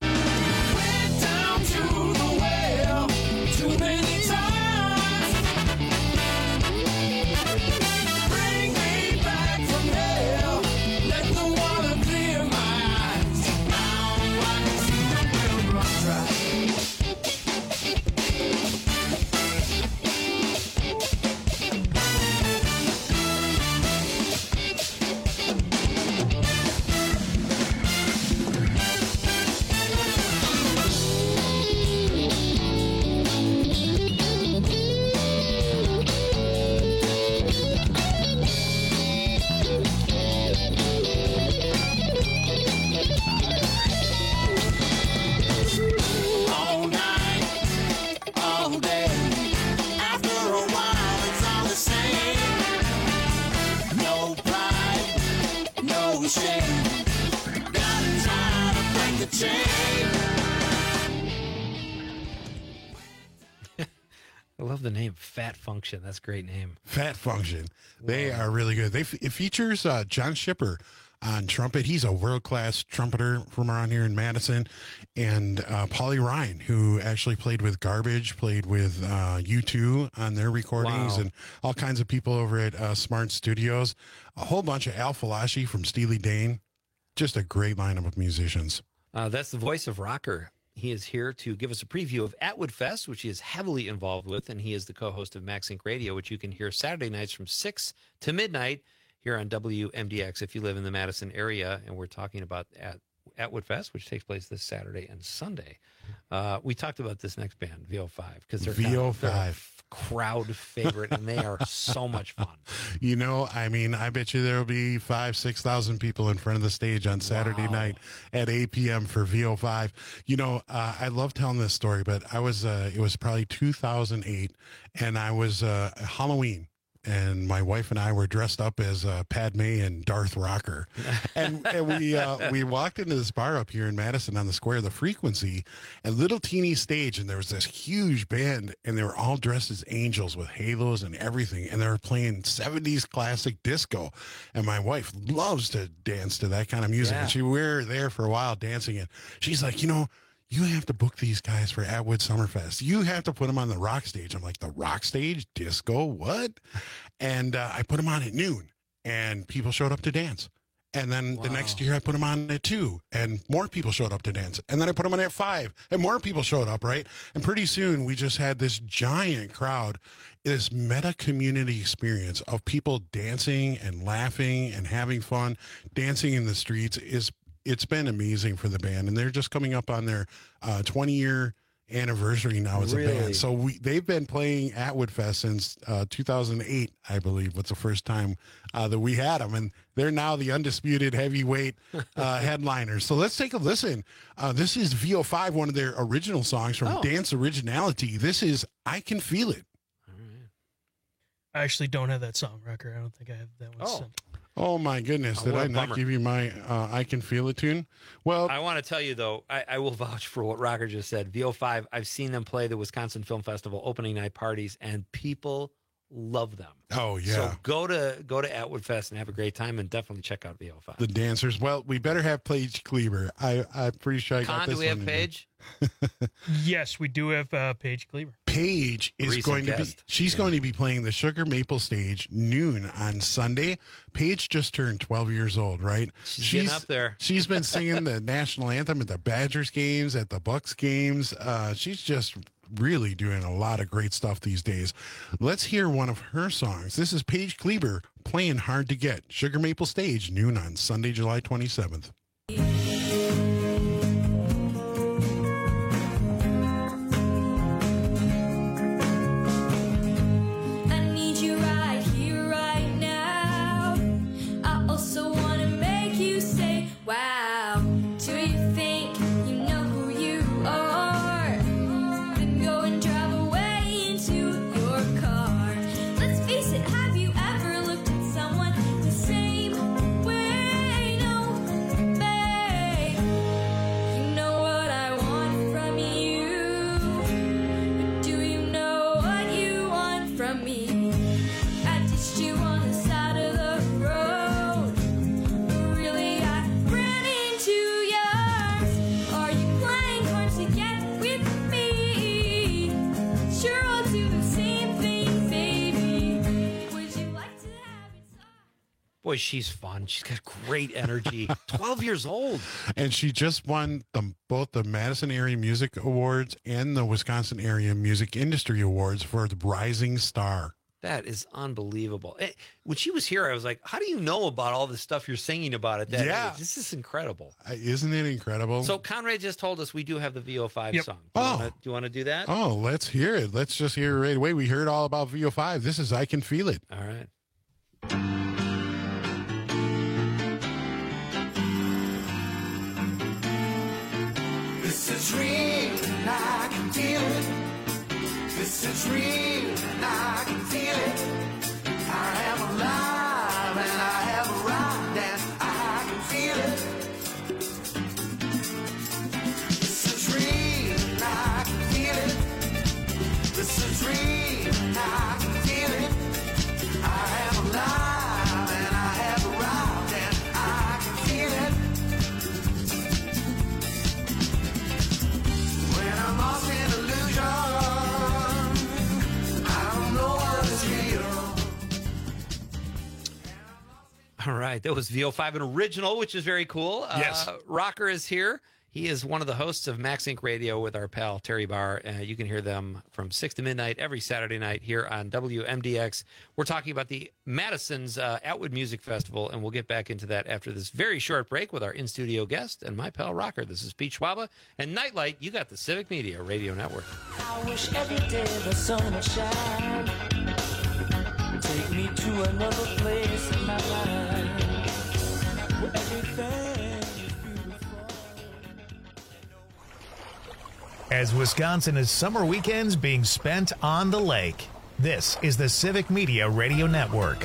I love the name Fat Function. That's a great name. Fat Function. They are really good. It features John Schipper on trumpet. He's a world-class trumpeter from around here in Madison. And Paulie Ryan, who actually played with Garbage, played with U2 on their recordings, and all kinds of people over at Smart Studios. A whole bunch of Al Falashi from Steely Dan. Just a great lineup of musicians. That's the voice of Rocker. He is here to give us a preview of Atwood Fest, which he is heavily involved with, and he is the co-host of MaxSync Radio, which you can hear Saturday nights from 6 to midnight here on WMDX if you live in the Madison area. And we're talking about Atwood Fest, which takes place this Saturday and Sunday. We talked about this next band, VO5, because they're a crowd favorite, and they are so much fun. You know, I mean, I bet you there'll be 5,000-6,000 people in front of the stage on Saturday night at 8 p.m. for VO5. You know, I love telling this story, but I was, it was probably 2008, and I was Halloween. And my wife and I were dressed up as Padme and Darth Rocker. And we walked into this bar up here in Madison on the square, the Frequency, a little teeny stage, and there was this huge band, and they were all dressed as angels with halos and everything, and they were playing 70s classic disco. And my wife loves to dance to that kind of music. Yeah. And we were there for a while dancing, and she's like, you know, you have to book these guys for Atwood Summerfest. You have to put them on the rock stage. I'm like, the rock stage? Disco? What? And I put them on at noon, and people showed up to dance. And then the next year I put them on at 2, and more people showed up to dance. And then I put them on at 5, and more people showed up, right? And pretty soon we just had this giant crowd, this meta community experience of people dancing and laughing and having fun. Dancing in the streets it's been amazing for the band, and they're just coming up on their 20-year anniversary now as a band. So they've been playing Atwood Fest since 2008, I believe, was the first time that we had them, and they're now the undisputed heavyweight headliners. So let's take a listen. This is VO5, one of their original songs from Dance Originality. This is I Can Feel It. I actually don't have that song, Rocker. I don't think I have that one sent. Oh, my goodness. Did I not give you my I Can Feel It tune? Well, I want to tell you, though, I will vouch for what Rocker just said. VO5, I've seen them play the Wisconsin Film Festival opening night parties, and people love them. Oh, yeah. So go to Atwood Fest and have a great time, and definitely check out VO5. The dancers. Well, we better have Paige Kleber. I'm pretty sure I got this one. Do we have Paige? Yes, we do have Paige Kleber. Paige is going to be playing the Sugar Maple stage noon on Sunday. Paige just turned 12 years old, right? She's getting up there. She's been singing the national anthem at the Badgers games, at the Bucks games. She's just really doing a lot of great stuff these days. Let's hear one of her songs. This is Paige Kleber playing Hard to Get. Sugar Maple Stage, noon on Sunday, July 27th. Boy, she's fun. She's got great energy. 12 years old. And she just won both the Madison Area Music Awards and the Wisconsin Area Music Industry Awards for the Rising Star. That is unbelievable. When she was here, I was like, how do you know about all this stuff you're singing about at that age? This is incredible. Isn't it incredible? So Conrad just told us we do have the VO5 song. Do you want to do that? Oh, let's hear it. Let's just hear it right away. We heard all about VO5. This is I Can Feel It. All right. This is real, and I can feel it. This is real, and I can feel it. I am alive, and I have arrived, and I can feel it. This is real, and I can feel it. This is real, and I can feel it. I am alive, and I have arrived, and I can feel it. When I'm lost in illusion, I don't know what is real. All right, that was VO5, an original, which is very cool. Yes. Rocker is here. He is one of the hosts of Max Inc. Radio with our pal Terry Barr. You can hear them from 6 to midnight every Saturday night here on WMDX. We're talking about the Madison's Atwood Music Festival, and we'll get back into that after this very short break with our in-studio guest and my pal Rocker. This is Pete Schwaba. And Nightlight, you got the Civic Media Radio Network. I wish every day the sun would shine. Take me to another place in my life where everything is beautiful. As Wisconsin is summer weekends being spent on the lake, this is the Civic Media Radio Network.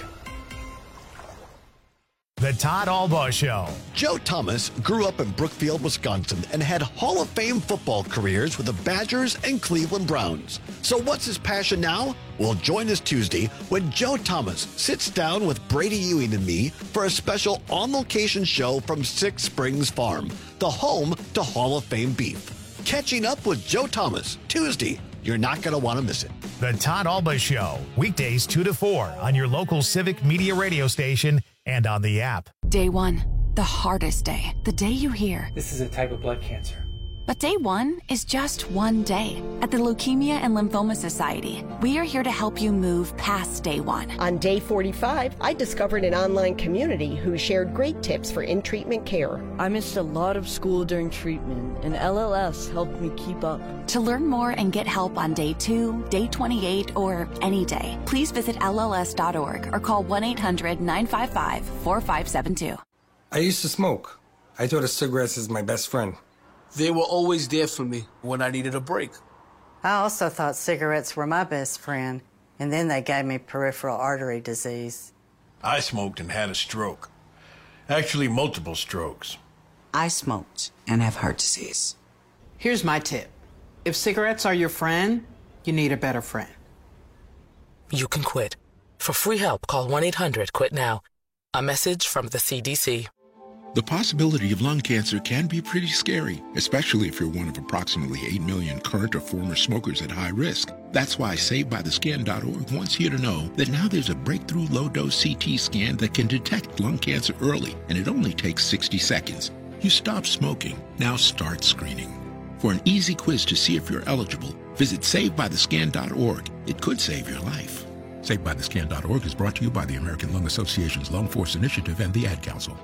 The Todd Albaugh Show. Joe Thomas grew up in Brookfield, Wisconsin, and had Hall of Fame football careers with the Badgers and Cleveland Browns. So what's his passion now? Well, join us Tuesday when Joe Thomas sits down with Brady Ewing and me for a special on-location show from Six Springs Farm, the home to Hall of Fame beef. Catching up with Joe Thomas, Tuesday. You're not going to want to miss it. The Todd Albaugh Show, weekdays 2 to 4 on your local Civic Media radio station and on the app. Day 1, the hardest day. The day you hear, "This is a type of blood cancer." But day 1 is just one day. At the Leukemia and Lymphoma Society, we are here to help you move past day 1. On day 45, I discovered an online community who shared great tips for in-treatment care. I missed a lot of school during treatment, and LLS helped me keep up. To learn more and get help on day 2, day 28, or any day, please visit LLS.org or call 1-800-955-4572. I used to smoke. I thought of cigarettes as my best friend. They were always there for me when I needed a break. I also thought cigarettes were my best friend, and then they gave me peripheral artery disease. I smoked and had a stroke. Actually, multiple strokes. I smoked and have heart disease. Here's my tip. If cigarettes are your friend, you need a better friend. You can quit. For free help, call 1-800-QUIT-NOW. A message from the CDC. The possibility of lung cancer can be pretty scary, especially if you're one of approximately 8 million current or former smokers at high risk. That's why SaveByTheScan.org wants you to know that now there's a breakthrough low-dose CT scan that can detect lung cancer early, and it only takes 60 seconds. You stop smoking. Now start screening. For an easy quiz to see if you're eligible, Visit SaveByTheScan.org. It could save your life. SaveByTheScan.org is brought to you by the American Lung Association's Lung Force Initiative and the Ad Council.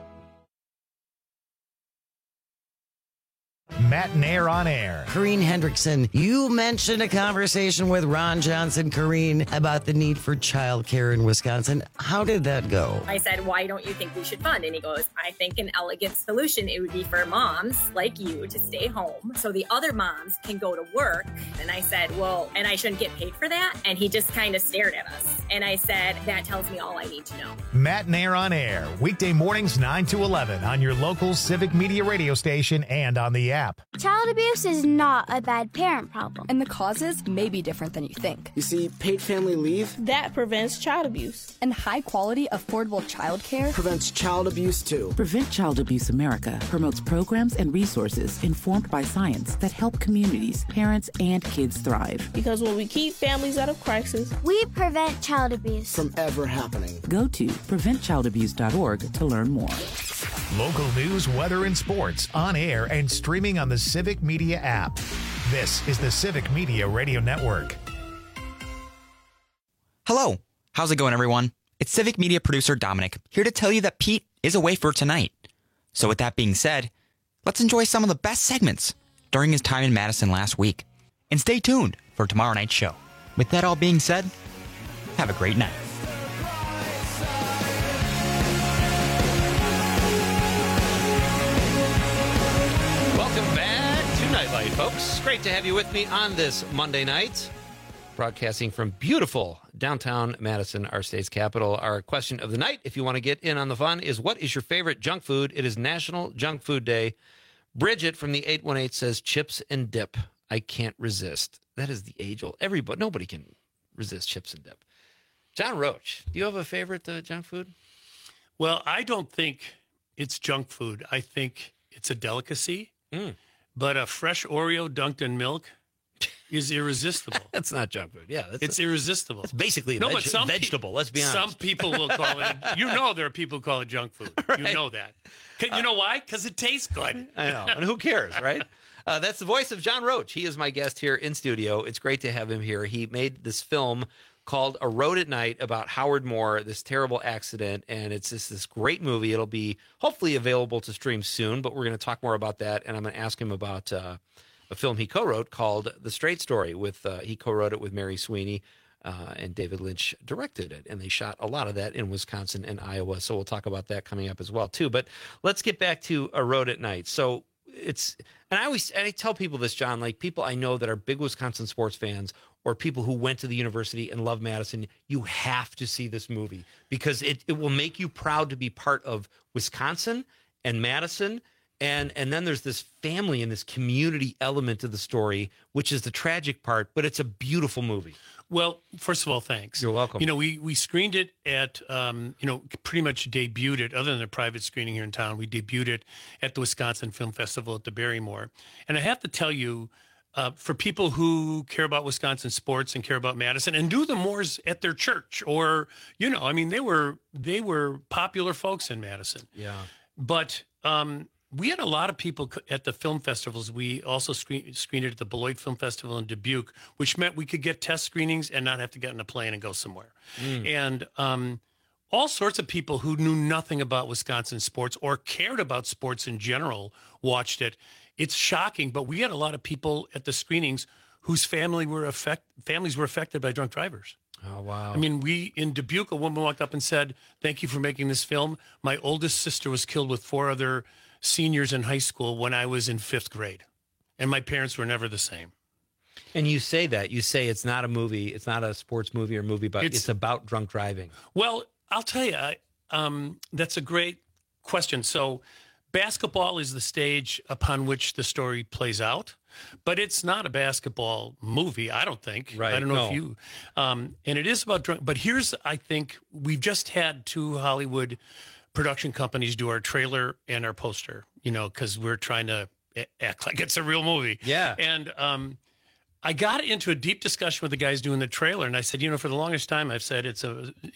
Matt Nair on air. Corrine Hendrickson, you mentioned a conversation with Ron Johnson, Corrine, about the need for childcare in Wisconsin. How did that go? I said, why don't you think we should fund? And he goes, I think an elegant solution, it would be for moms like you to stay home so the other moms can go to work. And I said, well, and I shouldn't get paid for that? And he just kind of stared at us. And I said, that tells me all I need to know. Matt Nair on air, weekday mornings 9 to 11 on your local Civic Media radio station and on the app. Child abuse is not a bad parent problem. And the causes may be different than you think. You see, paid family leave That prevents child abuse. And high-quality, affordable childcare prevents child abuse too. Prevent Child Abuse America promotes programs and resources informed by science that help communities, parents, and kids thrive. Because when we keep families out of crisis, we prevent child abuse From ever happening. Go to PreventChildAbuse.org to learn more. Local news, weather, and sports on air and streaming on the Civic Media app. This is the Civic Media Radio Network. Hello. How's it going, everyone? It's Civic Media producer Dominic, here to tell you that Pete is away for tonight. So with that being said, let's enjoy some of the best segments during his time in Madison last week. And stay tuned for tomorrow night's show. With that all being said, have a great night. Welcome back to Nightlight, folks. Great to have you with me on this Monday night. Broadcasting from beautiful downtown Madison, our state's capital. Our question of the night, if you want to get in on the fun, is what is your favorite junk food? It is National Junk Food Day. Bridget from the 818 says chips and dip. I can't resist. That is the age-old. Nobody can resist chips and dip. John Roach, do you have a favorite junk food? Well, I don't think it's junk food. I think it's a delicacy. But a fresh Oreo dunked in milk is irresistible. That's not junk food. Yeah, it's irresistible. It's basically a vegetable. Let's be honest. Some people will call it. There are people who call it junk food. Right. You know that. You know why? Because it tastes good. I know. And who cares, right? That's the voice of John Roach. He is my guest here in studio. It's great to have him here. He made this film called A Road at Night about Howard Moore, this terrible accident, and it's just this great movie. It'll be hopefully available to stream soon, but we're going to talk more about that, and I'm going to ask him about a film he co-wrote called The Straight Story. He co-wrote it with Mary Sweeney, and David Lynch directed it, and they shot a lot of that in Wisconsin and Iowa, so we'll talk about that coming up as well, too. But let's get back to A Road at Night. So I tell people this, John, like people I know that are big Wisconsin sports fans or people who went to the university and love Madison, you have to see this movie because it will make you proud to be part of Wisconsin and Madison. And then there's this family and this community element to the story, which is the tragic part, but it's a beautiful movie. Well, first of all, thanks. You're welcome. We screened it at, pretty much debuted it, other than a private screening here in town, we debuted it at the Wisconsin Film Festival at the Barrymore. And I have to tell you, for people who care about Wisconsin sports and care about Madison and do the Moores at their church or, they were popular folks in Madison. Yeah. But we had a lot of people at the film festivals. We also screened it at the Beloit Film Festival in Dubuque, which meant we could get test screenings and not have to get in a plane and go somewhere. And all sorts of people who knew nothing about Wisconsin sports or cared about sports in general watched it. It's shocking, but we had a lot of people at the screenings whose families were affected by drunk drivers. Oh, wow. I mean, in Dubuque, a woman walked up and said, "Thank you for making this film. My oldest sister was killed with 4 other seniors in high school when I was in 5th grade, and my parents were never the same." And you say it's not a movie, it's not a sports movie or movie, but it's about drunk driving. Well, I'll tell you, that's a great question. So basketball is the stage upon which the story plays out, but it's not a basketball movie, I don't think. Right. I don't know if you... and it is about drunk... But I think, we've just had 2 Hollywood production companies do our trailer and our poster, because we're trying to act like it's a real movie. Yeah. And I got into a deep discussion with the guys doing the trailer, and I said, for the longest time, I've said it's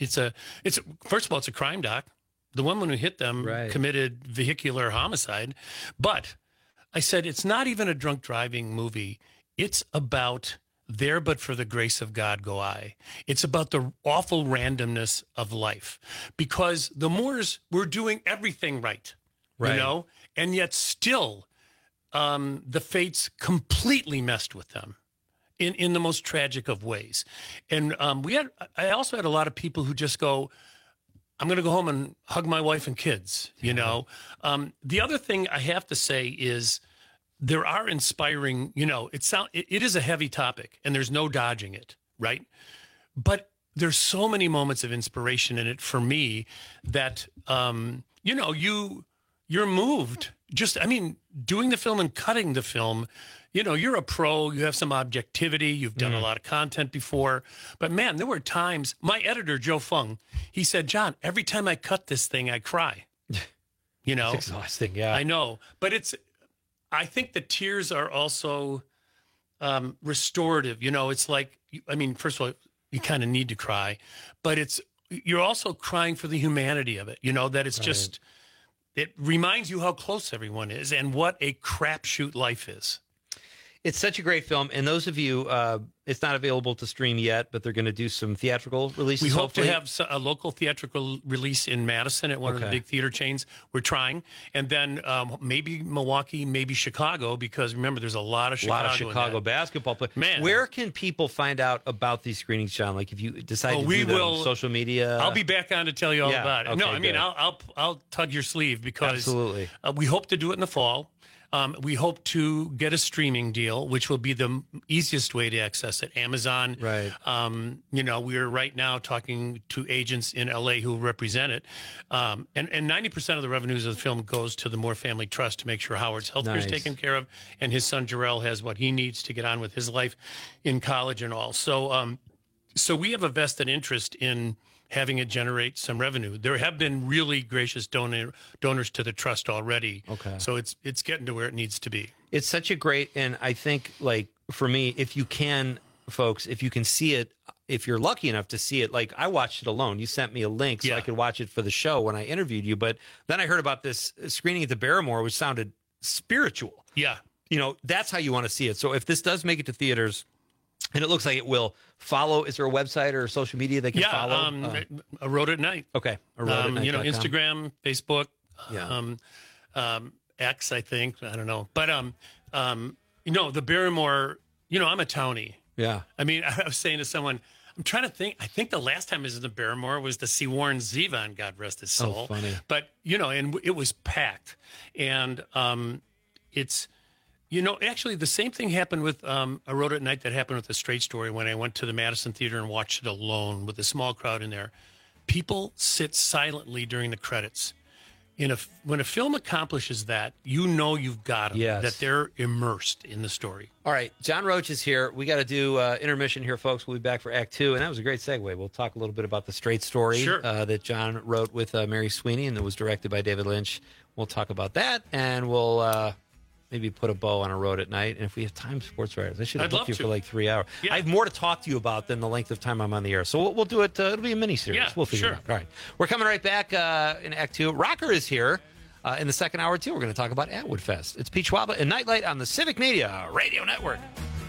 first of all, it's a crime doc. The woman who hit them committed vehicular homicide, but I said it's not even a drunk driving movie. It's about There But for the Grace of God Go I. It's about the awful randomness of life, because the Moores were doing everything right, you know, and yet still the fates completely messed with them in the most tragic of ways. And I also had a lot of people who just go, I'm going to go home and hug my wife and kids, you know. The other thing I have to say is, there are inspiring, you know, it is a heavy topic and there's no dodging it, right? But there's so many moments of inspiration in it for me that, you know, you're moved. Just, I mean, doing the film and cutting the film, you know, you're a pro, you have some objectivity, you've done a lot of content before. But man, there were times, my editor, Joe Fung, he said, John, every time I cut this thing, I cry. You know? It's exhausting, yeah. I know. But I think the tears are also restorative. You know, it's like, I mean, first of all, you kind of need to cry, but you're also crying for the humanity of it, you know, that it's just, it reminds you how close everyone is and what a crapshoot life is. It's such a great film. And those of you, it's not available to stream yet, but they're going to do some theatrical releases. We hope to have a local theatrical release in Madison at one of the big theater chains. We're trying. And then maybe Milwaukee, maybe Chicago, because remember, there's a lot of Chicago basketball players. Man. Where can people find out about these screenings, John? Like if you decide to do them on social media? I'll be back on to tell you all about it. Okay, no, I mean, I'll tug your sleeve because absolutely. We hope to do it in the fall. We hope to get a streaming deal, which will be the easiest way to access it. Amazon. Right. You know, we're right now talking to agents in LA who represent it. And 90% of the revenues of the film goes to the Moore Family Trust to make sure Howard's healthcare is taken care of. And his son Jarrell has what he needs to get on with his life in college and all. So, so we have a vested interest in having it generate some revenue. There have been really gracious donors to the trust already. Okay. So it's getting to where it needs to be. It's such a great, and I think, like, for me, if you can, folks, if you can see it, if you're lucky enough to see it, like I watched it alone. You sent me a link so I could watch it for the show when I interviewed you. But then I heard about this screening at the Barrymore, which sounded spiritual. Yeah. You know, that's how you want to see it. So if this does make it to theaters, and it looks like it will, follow. Is there a website or social media they can follow? A Road at Night. Okay. You know, Instagram, Facebook, X, I think. I don't know. But, you know, the Barrymore, you know, I'm a townie. Yeah. I mean, I was saying to someone, I'm trying to think. I think the last time I was in the Barrymore was the Seawarren Zevon, God rest his soul. Oh, funny. But, you know, and it was packed. And it's... You know, actually, the same thing happened with A Road at Night that happened with The Straight Story when I went to the Madison Theater and watched it alone with a small crowd in there. People sit silently during the credits. When a film accomplishes that, you know you've got them, that they're immersed in the story. All right, John Roach is here. We got to do intermission here, folks. We'll be back for Act 2, and that was a great segue. We'll talk a little bit about The Straight Story that John wrote with Mary Sweeney and that was directed by David Lynch. We'll talk about that, and we'll... maybe put a bow on A Road at Night. And if we have time, Sports Writers, I should have booked you for like 3 hours. Yeah. I have more to talk to you about than the length of time I'm on the air. So we'll do it. It'll be a mini-series. Yeah, we'll figure it out. All right. We're coming right back in Act 2. Rocker is here in the second hour, too. We're going to talk about Atwood Fest. It's Pete Schwaba and Nightlight on the Civic Media Radio Network.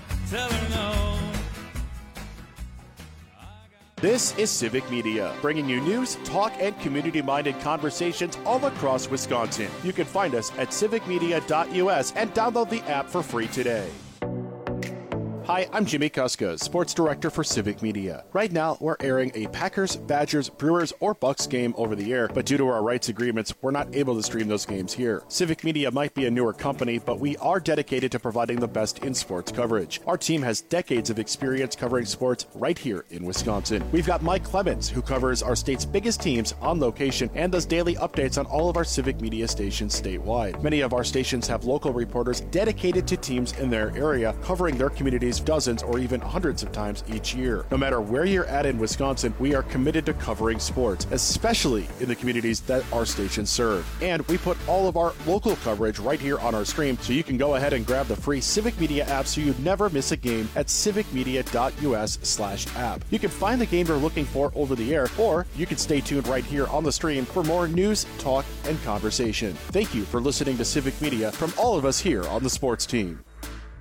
This is Civic Media, bringing you news, talk, and community-minded conversations all across Wisconsin. You can find us at civicmedia.us and download the app for free today. Hi, I'm Jimmy Kuska, Sports Director for Civic Media. Right now, we're airing a Packers, Badgers, Brewers, or Bucks game over the air, but due to our rights agreements, we're not able to stream those games here. Civic Media might be a newer company, but we are dedicated to providing the best in sports coverage. Our team has decades of experience covering sports right here in Wisconsin. We've got Mike Clemens, who covers our state's biggest teams on location and does daily updates on all of our Civic Media stations statewide. Many of our stations have local reporters dedicated to teams in their area, covering their communities dozens or even hundreds of times each year. No matter where you're at in Wisconsin, we are committed to covering sports, especially in the communities that our stations serve. And we put all of our local coverage right here on our stream, so you can go ahead and grab the free Civic Media app so you never miss a game at civicmedia.us/app. You can find the game you're looking for over the air, or you can stay tuned right here on the stream for more news, talk, and conversation. Thank you for listening to Civic Media from all of us here on the sports team.